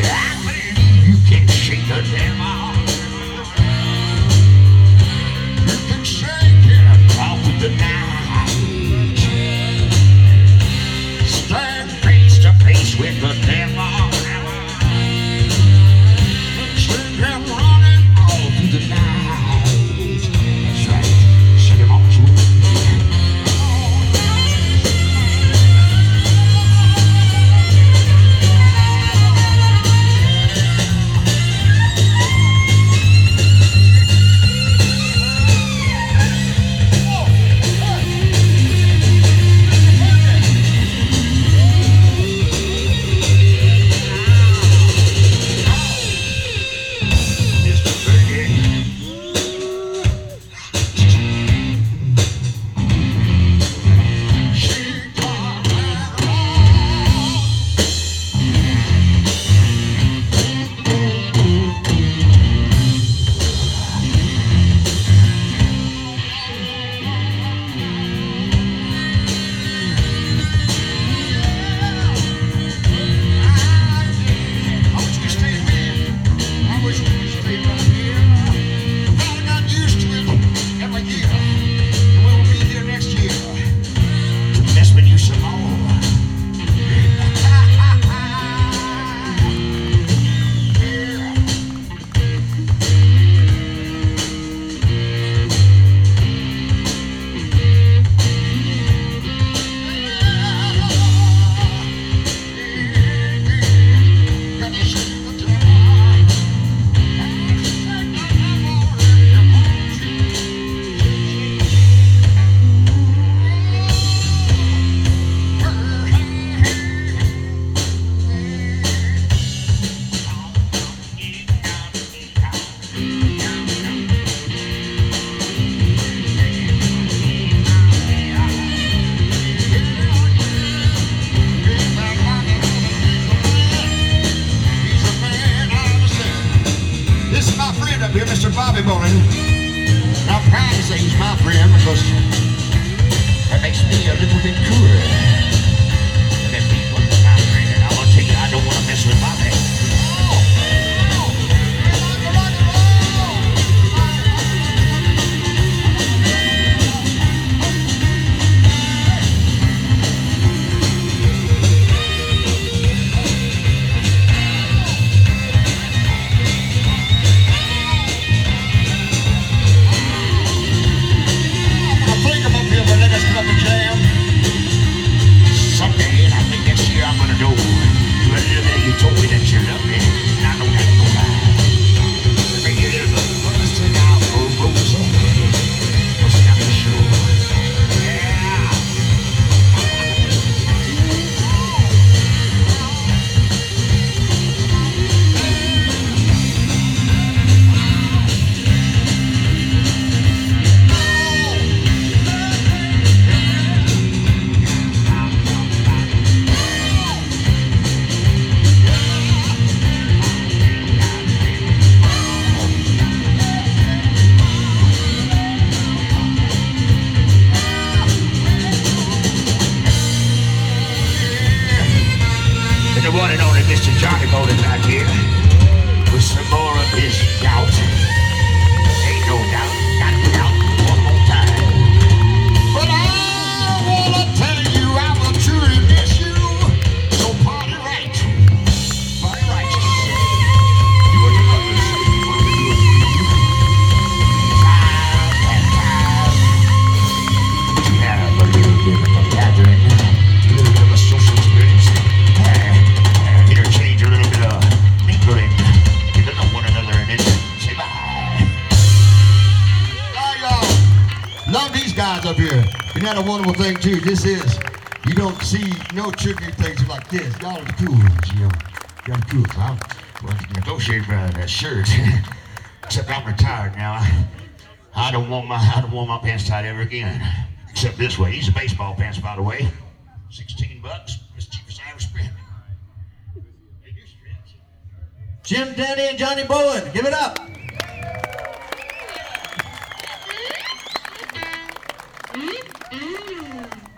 You can shake the devil. You can shake it all through the night. Stand face to face with the devil. Send him running all through the night. That's right. Send him on to it. Mr. Bobby Bowling. I'm proud to say he's my friend because that makes me a little bit cooler than people. My friend, and I'm gonna tell you, I don't want to mess with Bobby. The one and only Mr. Johnny Bowling back here with some more of his doubt. Ain't no doubt, got doubt one more time. But I wanna tell you I will truly miss you. So party right. Party right. Do what you love to say. You want to do it for you. Time and time. You have a little bit of a gathering, a little bit of a social experience. Interchange a little bit of mingling. Get to know one another and then say bye. All right, y'all. Love these guys up here. And that's a wonderful thing too. This is, you don't see no tribute things like this. Y'all are the cool ones, you know. Y'all are cool. I was negotiating that shirt. Except I'm retired now. I don't want my pants tied ever again. Except this way. These are baseball pants, by the way. $16. As cheap as I ever spent. Jim Denny and Johnny Bowling, give it up. Mm-mm.